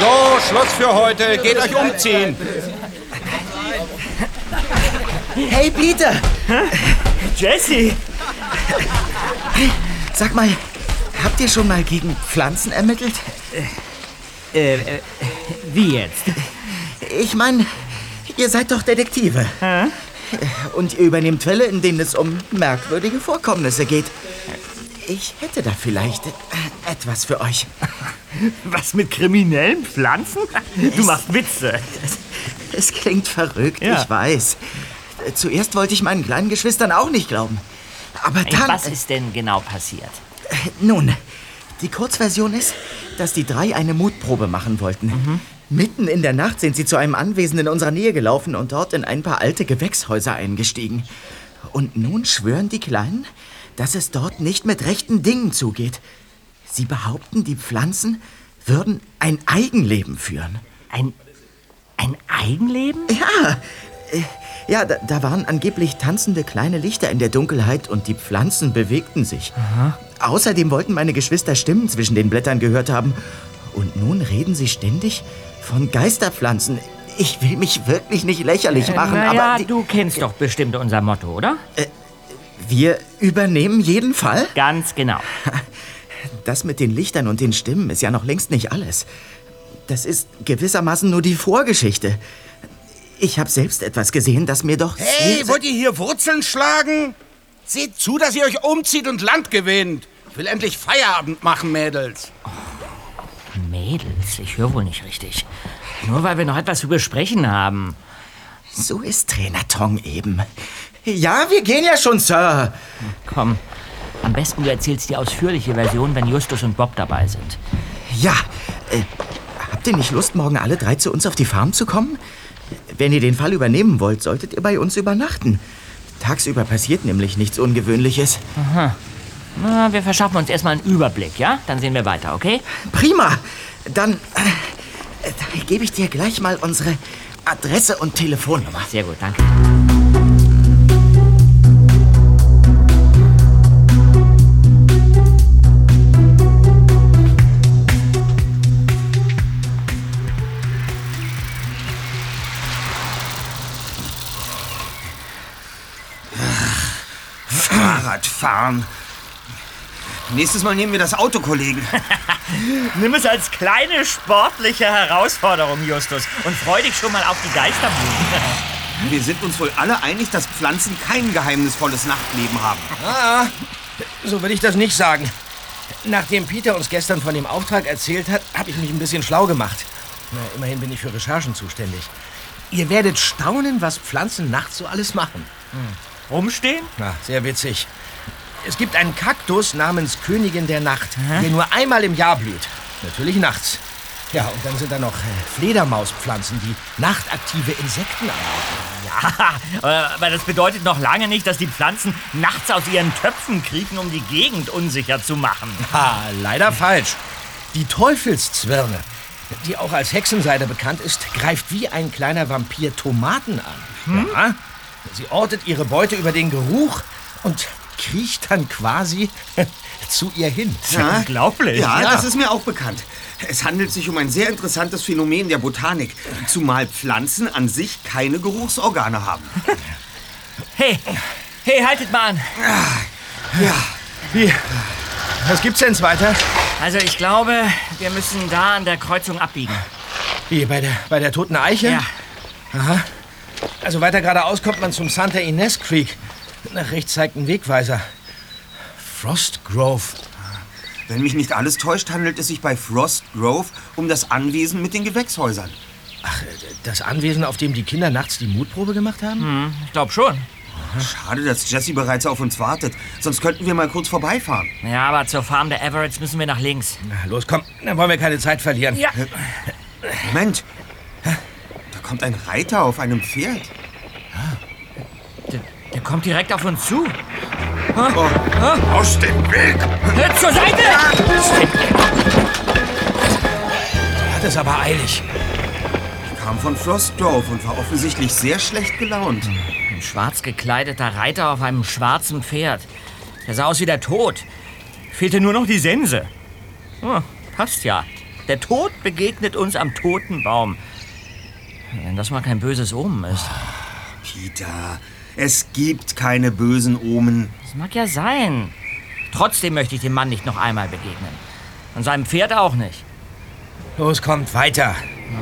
So, Schluss für heute. Geht euch umziehen. Hey, Peter! Jesse! Sag mal, habt ihr schon mal gegen Pflanzen ermittelt? Wie jetzt? Ich meine, ihr seid doch Detektive. Hä? Und ihr übernehmt Fälle, in denen es um merkwürdige Vorkommnisse geht. Ich hätte da vielleicht etwas für euch. Was mit kriminellen Pflanzen? Du machst Witze. Es klingt verrückt, Ja. ich weiß. Zuerst wollte ich meinen kleinen Geschwistern auch nicht glauben. Aber dann... Was ist denn genau passiert? Nun, die Kurzversion ist, dass die drei eine Mutprobe machen wollten. Mitten in der Nacht sind sie zu einem Anwesen in unserer Nähe gelaufen und dort in ein paar alte Gewächshäuser eingestiegen. Und nun schwören die Kleinen, dass es dort nicht mit rechten Dingen zugeht. Sie behaupten, die Pflanzen würden ein Eigenleben führen. Ein Eigenleben? Ja, da waren angeblich tanzende kleine Lichter in der Dunkelheit und die Pflanzen bewegten sich. Aha. Außerdem wollten meine Geschwister Stimmen zwischen den Blättern gehört haben. Und nun reden sie ständig von Geisterpflanzen. Ich will mich wirklich nicht lächerlich machen, Naja, aber... du kennst doch bestimmt unser Motto, oder? Wir übernehmen jeden Fall? Ganz genau. Das mit den Lichtern und den Stimmen ist ja noch längst nicht alles. Das ist gewissermaßen nur die Vorgeschichte. Ich habe selbst etwas gesehen, das mir doch... Hey, wollt ihr hier Wurzeln schlagen? Seht zu, dass ihr euch umzieht und Land gewinnt. Ich will endlich Feierabend machen, Mädels. Mädels, ich höre wohl nicht richtig. Nur weil wir noch etwas zu besprechen haben. So ist Trainer Tong eben. Ja, wir gehen ja schon, Sir. Komm, am besten du erzählst die ausführliche Version, wenn Justus und Bob dabei sind. Ja, habt ihr nicht Lust, morgen alle drei zu uns auf die Farm zu kommen? Wenn ihr den Fall übernehmen wollt, solltet ihr bei uns übernachten. Tagsüber passiert nämlich nichts Ungewöhnliches. Aha. Na, wir verschaffen uns erstmal einen Überblick, ja? Dann sehen wir weiter, okay? Prima. Dann gebe ich dir gleich mal unsere Adresse und Telefonnummer. Sehr gut, danke. Fahrradfahren. Nächstes Mal nehmen wir das Auto, Kollegen. Nimm es als kleine sportliche Herausforderung, Justus. Und freu dich schon mal auf die Geisterbuden. Wir sind uns wohl alle einig, dass Pflanzen kein geheimnisvolles Nachtleben haben. Ah, so will ich das nicht sagen. Nachdem Peter uns gestern von dem Auftrag erzählt hat, habe ich mich ein bisschen schlau gemacht. Na, immerhin bin ich für Recherchen zuständig. Ihr werdet staunen, was Pflanzen nachts so alles machen. Rumstehen? Na, sehr witzig. Es gibt einen Kaktus namens Königin der Nacht, der nur einmal im Jahr blüht. Natürlich nachts. Ja, und dann sind da noch Fledermauspflanzen, die nachtaktive Insekten anlocken. Ja, aber das bedeutet noch lange nicht, dass die Pflanzen nachts aus ihren Töpfen kriechen, um die Gegend unsicher zu machen. Leider falsch. Die Teufelszwirne, die auch als Hexenseide bekannt ist, greift wie ein kleiner Vampir Tomaten an. Ja, sie ortet ihre Beute über den Geruch und kriecht dann quasi zu ihr hin. Ja, unglaublich. Ja, Ja. das ist mir auch bekannt. Es handelt sich um ein sehr interessantes Phänomen der Botanik, zumal Pflanzen an sich keine Geruchsorgane haben. Hey, haltet mal an. Ja, Wie? Was gibt's denn weiter? Also ich glaube, wir müssen da an der Kreuzung abbiegen. Wie, bei der Toten Eiche? Ja. Aha. Also weiter geradeaus kommt man zum Santa Ynez Creek. Nach rechts zeigt ein Wegweiser. Frost Grove. wenn mich nicht alles täuscht, handelt es sich bei Frost Grove um das Anwesen mit den Gewächshäusern. Ach, das Anwesen, auf dem die Kinder nachts die Mutprobe gemacht haben? Ich glaube schon. Schade, dass Jessie bereits auf uns wartet. Sonst könnten wir mal kurz vorbeifahren. Ja, aber zur Farm der Everetts müssen wir nach links. Na, los, komm, dann wollen wir keine Zeit verlieren. Ja. Moment. Da kommt ein Reiter auf einem Pferd. Der kommt direkt auf uns zu. Aus dem Weg! Zur Seite! Hat es aber eilig. Er kam von Frost Grove und war offensichtlich sehr schlecht gelaunt. Ein schwarz gekleideter Reiter auf einem schwarzen Pferd. Der sah aus wie der Tod. Fehlte nur noch die Sense. Oh, passt ja. Der Tod begegnet uns am toten Baum. Wenn das mal kein böses Omen ist. Peter, es gibt keine bösen Omen. Das mag ja sein. Trotzdem möchte ich dem Mann nicht noch einmal begegnen. Und seinem Pferd auch nicht. Los, kommt, weiter.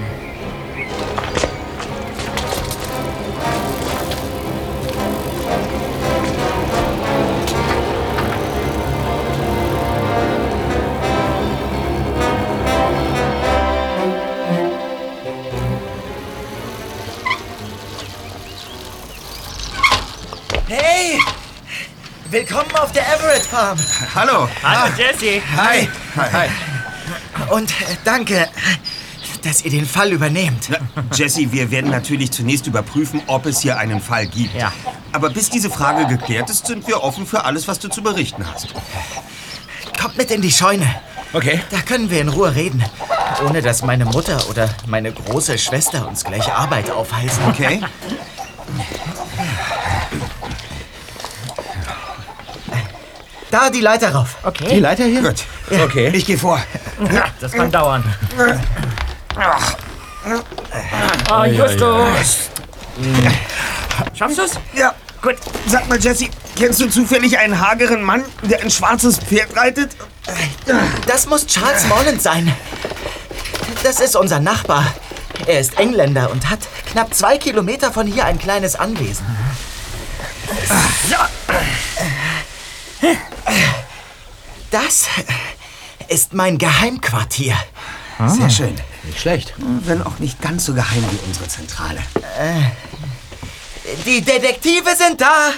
Hey! Willkommen auf der Everett Farm. Hallo. Hallo, Jesse. Hi. Hi. Und danke, dass ihr den Fall übernehmt. Na, Jesse, wir werden natürlich zunächst überprüfen, ob es hier einen Fall gibt. Ja. Aber bis diese Frage geklärt ist, sind wir offen für alles, was du zu berichten hast. Kommt mit in die Scheune. Okay. Da können wir in Ruhe reden, ohne dass meine Mutter oder meine große Schwester uns gleich Arbeit aufhalsen. Okay? Da die Leiter rauf. Okay. Die Leiter hier? Gut. Okay. Ich gehe vor. Das kann dauern. Oh, Justus. Schaffst du's? Ja. Gut. Sag mal, Jesse, kennst du zufällig einen hageren Mann, der ein schwarzes Pferd reitet? Das muss Charles Morland sein. Das ist unser Nachbar. Er ist Engländer und hat knapp 2 Kilometer von hier ein kleines Anwesen. Das ist mein Geheimquartier. Sehr schön. Nicht schlecht. Wenn auch nicht ganz so geheim wie unsere Zentrale. Die Detektive sind da.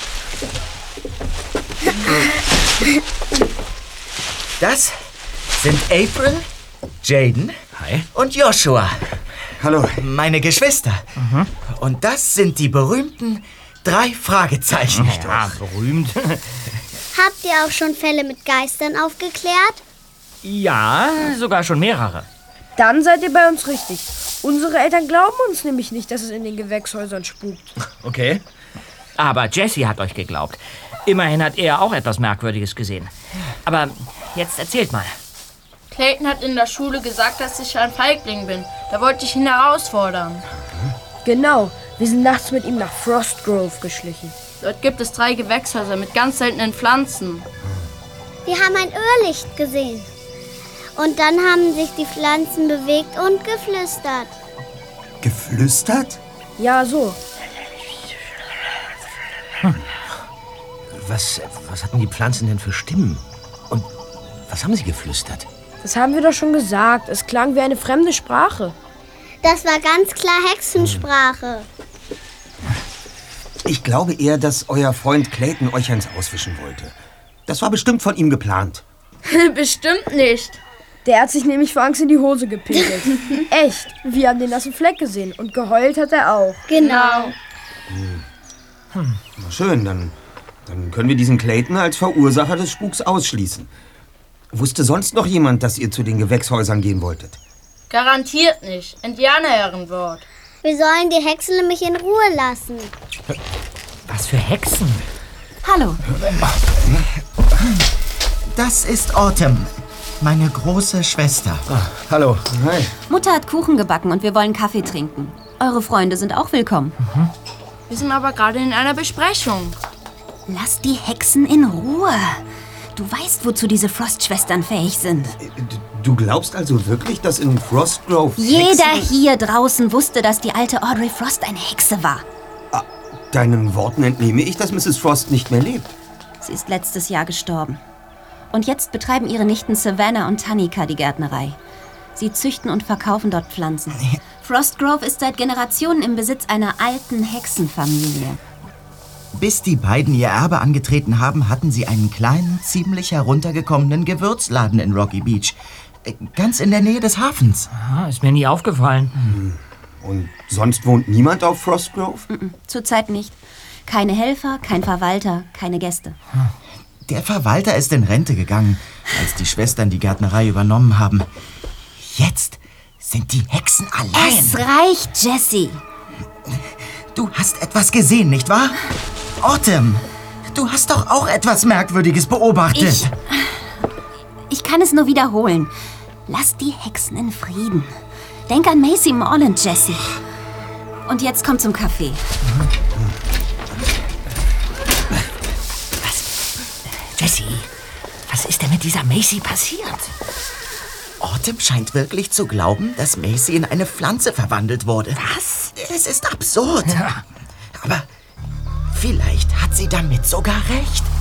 Das sind April, Jaden Hi. und Joshua, Hallo. meine Geschwister. Und das sind die berühmten 3 Fragezeichen. Ja, berühmt. Habt ihr auch schon Fälle mit Geistern aufgeklärt? Ja, sogar schon mehrere. Dann seid ihr bei uns richtig. Unsere Eltern glauben uns nämlich nicht, dass es in den Gewächshäusern spukt. Okay. Aber Jesse hat euch geglaubt. Immerhin hat er auch etwas Merkwürdiges gesehen. Aber jetzt erzählt mal. Clayton hat in der Schule gesagt, dass ich ein Feigling bin. Da wollte ich ihn herausfordern. Genau, wir sind nachts mit ihm nach Frostgrove geschlichen. Dort gibt es 3 Gewächshäuser mit ganz seltenen Pflanzen. Wir haben ein Irrlicht gesehen. Und dann haben sich die Pflanzen bewegt und geflüstert. Geflüstert? Ja, so. Was hatten die Pflanzen denn für Stimmen? Und was haben sie geflüstert? Das haben wir doch schon gesagt. Es klang wie eine fremde Sprache. Das war ganz klar Hexensprache. Ich glaube eher, dass euer Freund Clayton euch eins auswischen wollte. Das war bestimmt von ihm geplant. Bestimmt nicht. Der hat sich nämlich vor Angst in die Hose gepinkelt. Echt. Wir haben den nassen Fleck gesehen und geheult hat er auch. Genau. Na schön, dann können wir diesen Clayton als Verursacher des Spuks ausschließen. Wusste sonst noch jemand, dass ihr zu den Gewächshäusern gehen wolltet? Garantiert nicht. Indianerherrenwort. Wir sollen die Hexe nämlich in Ruhe lassen. Was für Hexen? Hallo. Das ist Autumn, meine große Schwester. Hallo. Hi. Mutter hat Kuchen gebacken und wir wollen Kaffee trinken. Eure Freunde sind auch willkommen. Wir sind aber gerade in einer Besprechung. Lass die Hexen in Ruhe. Du weißt, wozu diese Frost-Schwestern fähig sind. Du glaubst also wirklich, dass in Frostgrove Jeder Hexen... hier draußen wusste, dass die alte Audrey Frost eine Hexe war. Deinen Worten entnehme ich, dass Mrs. Frost nicht mehr lebt. Sie ist letztes Jahr gestorben. Und jetzt betreiben ihre Nichten Savannah und Tanika die Gärtnerei. Sie züchten und verkaufen dort Pflanzen. Frostgrove ist seit Generationen im Besitz einer alten Hexenfamilie. Bis die beiden ihr Erbe angetreten haben, hatten sie einen kleinen, ziemlich heruntergekommenen Gewürzladen in Rocky Beach. Ganz in der Nähe des Hafens. Ah, ist mir nie aufgefallen. Und sonst wohnt niemand auf Frostgrove? Zurzeit nicht. Keine Helfer, kein Verwalter, keine Gäste. Der Verwalter ist in Rente gegangen, als die Schwestern die Gärtnerei übernommen haben. Jetzt sind die Hexen allein. Es reicht, Jesse. Du hast etwas gesehen, nicht wahr? Autumn, du hast doch auch etwas Merkwürdiges beobachtet. Ich kann es nur wiederholen. Lass die Hexen in Frieden. Denk an Macy Morland, Jessie. Und jetzt komm zum Kaffee. Jessie, was ist denn mit dieser Macy passiert? Autumn scheint wirklich zu glauben, dass Macy in eine Pflanze verwandelt wurde. Was? Es ist absurd. Ja. Aber vielleicht hat sie damit sogar recht.